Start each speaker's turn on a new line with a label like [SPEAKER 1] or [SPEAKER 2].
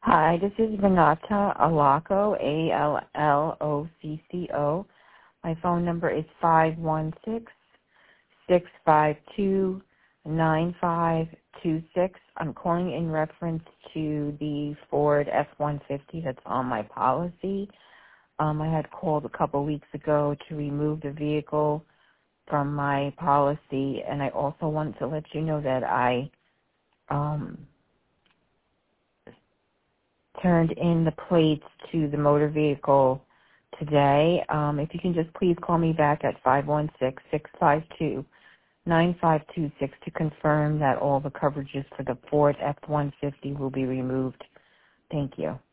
[SPEAKER 1] Hi, this is Renata Alacco, Allocco. My phone number is 516-652-9526. I'm calling in reference to the Ford F-150 that's on my policy. I had called a couple weeks ago to remove the vehicle from my policy, and I also wanted to let you know that I turned in the plates to the motor vehicle today. If you can just please call me back at 516-652-9526 to confirm that all the coverages for the Ford F-150 will be removed. Thank you.